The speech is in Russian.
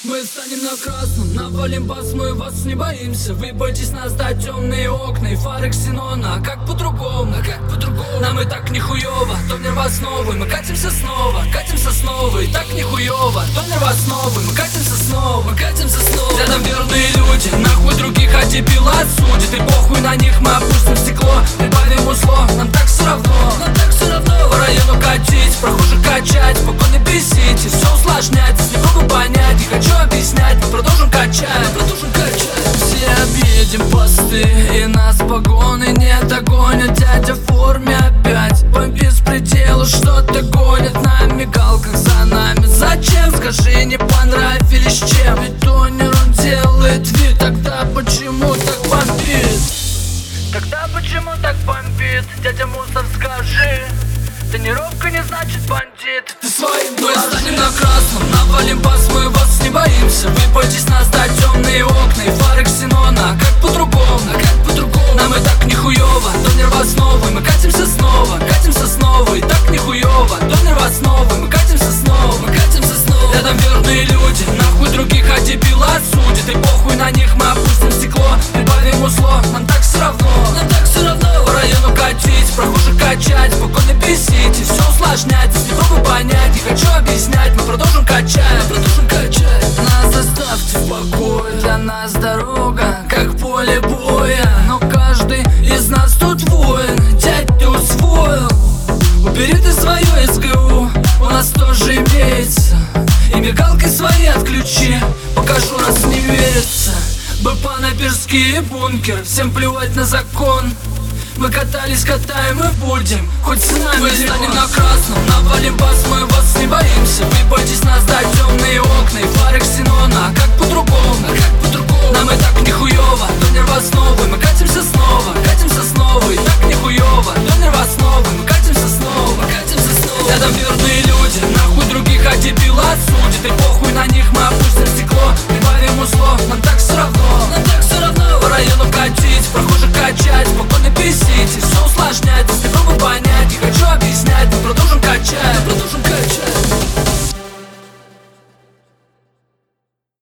Мы станем на красном, навалим бас, мы вас не боимся. Вы боитесь нас, да, темные окна и фары ксенона. А как по-другому, нам и так нихуёво. То нервоосновы, мы катимся снова, и так нихуёво. То нервоосновы, мы катимся снова. Рядом верные люди, нахуй других, а дебила отсудит. И похуй на них, мы опустим стекло, прибавим узло, нам так все равно. По району катить, прохожих качать, спокойно бесите, все усложняйтесь, не пробуй понять, не хочу объяснять, мы продолжим качать. Все объедем посты, и нас погоны не догонят. Дядя в форме опять, по беспределу что-то гонит. На мигалках за нами, зачем, скажи, не понравились чем? Ведь тонер он делает вид, тогда почему так бомбит? Дядя мусор, скажи, тонировка не значит бандит. Ты своим мы станем на красном, навалим бас, мы вас не боимся. Вы боитесь нас, да, темные окна и фары ксенона. А как по-другому, нам и так нихуёво. То нервоосновы, мы катимся снова, и так нихуёво. То нервоосновы, мы катимся снова. Рядом верные люди, нахуй других, а дебила отсудит. И похуй на них, мы опустим стекло, прибавим узло, нам так все равно. По району катить, прохожих качать, спокойно бесите, все усложняйтесь, не пробуй понять, не хочу объяснять, мы продолжим качать. Нас оставьте в покое, для нас дорога как поле боя. Но каждый из нас тут воин, дядь, ты усвоил. Убери ты свое СГУ, у нас тоже имеется. И мигалкой свои отключи, покажу, раз не верится. БП-Наперский бункер, всем плевать на закон. Мы катались, катаем и будем, хоть с нами. Мы станем на красном, навалим бас, мы вас не боимся. Вы боитесь нас, да, темные окна и фары ксенона. А как по-другому, нам и так нихуёво. То нервоосновы, мы катимся снова, и так нихуёво. То нервоосновы, мы катимся снова. Рядом верные люди, нахуй других, а дебила отсудит. И похуй на них, мы опустим стекло, прибавим узло, нам так все равно. По району катить, прохожих качать, спокойно бесите, все усложняйтесь, не пробуй